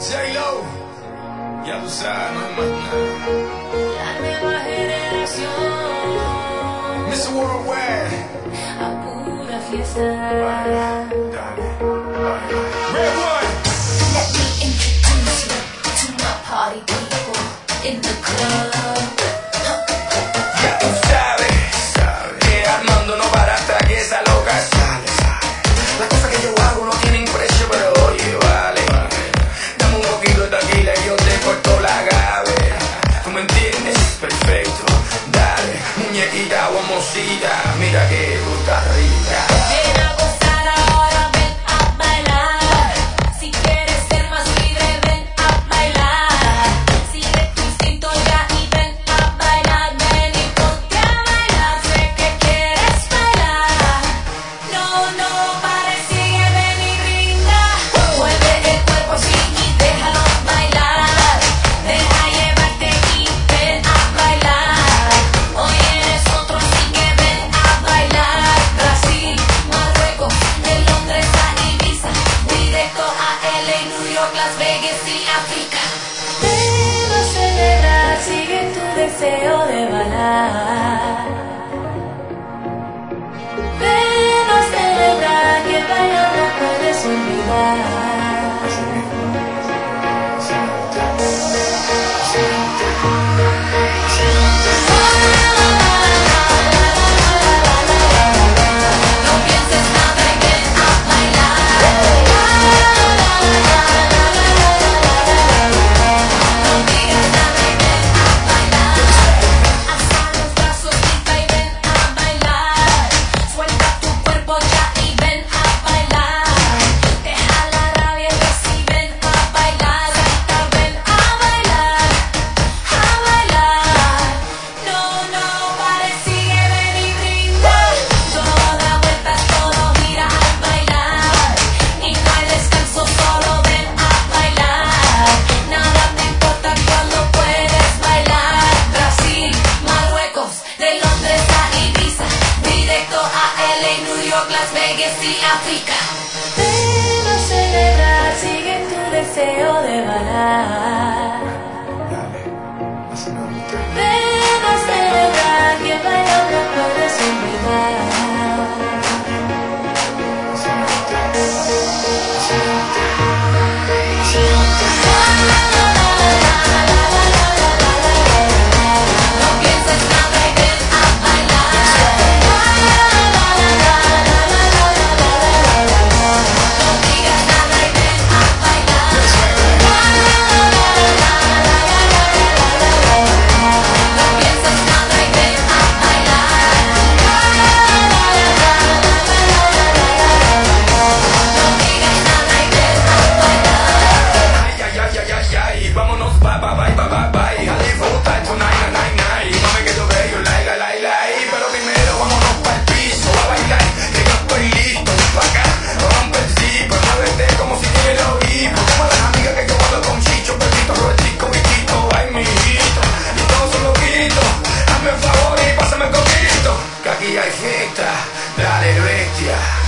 J-Lo, ya tú sabes, no hay más nada. La nueva generación, Mr. Worldwide, a pura fiesta. dale. Red One. Let me introduce you to my party people in the club. Ya tú sabes que Armando no para hasta que esa loca sale. Las cosas que yo hago no tienen precio, pero oye, vale. Dame un poquito de tequila y yo te corto la gave. ¿Tú me entiendes? Perfecto. Dale, muñequita o mocita, mira que tú estás rica. Ven a gozar ahora, ven a bailar. Si quieres ser más libre, ven a bailar. Sigue tu instinto ya y ven a bailar. Ven y ponte a bailar, sé que quieres bailar. No, no pares, sigue, ven y brinda. Mueve el cuerpo así y déjalo bailar. Deja llevarte y ven a bailar. Hoy eres otro, así que ven a bailar. Brasil, Marruecos, de Londres a Ibiza, directo a LA, New York, Las Vegas y África. Ven a celebrar, sigue tu deseo de bailar. Ven a celebrar que bailar no puedes olvidar. No pienses nada y ven a bailar. No digas nada y ven a bailar. Alza los brazos, grita y ven a bailar. Suelta tu cuerpo ya y ven a bailar. Deja la rabia y así ven a bailar. Salta, ven a bailar. A bailar. No, no pares, sigue, ven y brinda. Todo da vueltas, todo gira al bailar. Y no hay descanso, solo ven a bailar. Nada te importa cuando puedes bailar. Brasil, Marruecos, de Londres a Ibiza, directo a LA, New York, Las Vegas y África. Ven a celebrar, sigue tu deseo de bailar. Dale, así me gusta. Ven a celebrar que bailar no puedes olvidar. Así me gusta. Así me gusta. No pienses nada y ven a bailar. No digas nada y ven a bailar. No pienses nada y ven a bailar. No digas nada y ven a bailar. Ay, ay, ay, ay, ay, ay, vámonos, bye, bye, bye, bye, bye, bye. A disfrutar tonight, night, night. Mami, que yo veo, like, like, like. Pero primero vámonos pa'l piso a bailar, que yo estoy listo. Pa' acá, rompe el zipper, muévete como si quiero ir. Como las amigas que yo hablo con Chicho, Pepito, Robertico, Viquito, ay, mijito. Y todos son loquitos, hazme un favor y pásame el coquito. Que aquí hay fiesta, dale bestia.